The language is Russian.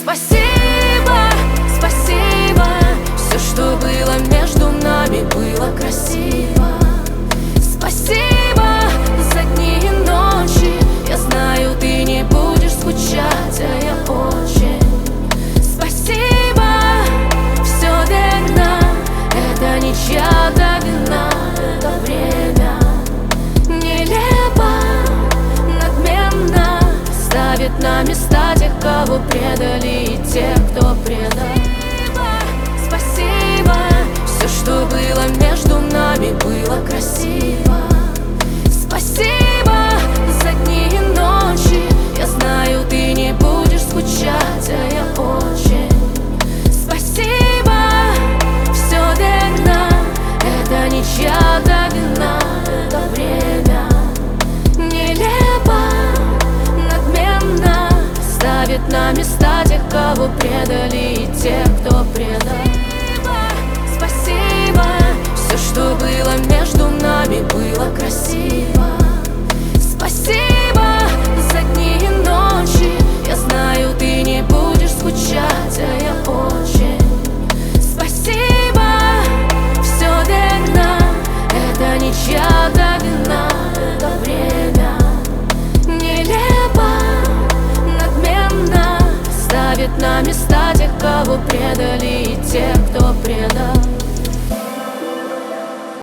Спасибо, спасибо, все, что было между нами, было красиво. Спасибо за дни и ночи. Я знаю, ты не будешь скучать, а я очень. Спасибо, все верно, это не чья-то вина, это время. Нелепо, надменно ставит на места тех, кого предали, и тех, кто предал. Спасибо, все, что было между нами, было красиво. Спасибо за дни и ночи. Я знаю, ты не будешь скучать, а я очень. Спасибо, все верно, это не чья-то вина, это время. Нелепо, надменно ставит на места тех, кого предали, и тех, кто предал. Спасибо, все, что было между нами, было красиво. Спасибо за дни и ночи. Я знаю, ты не будешь скучать, а я очень. Спасибо, все верно, это не чья-то вина, это время. Нелепо, надменно ставит на места тех, кого предали,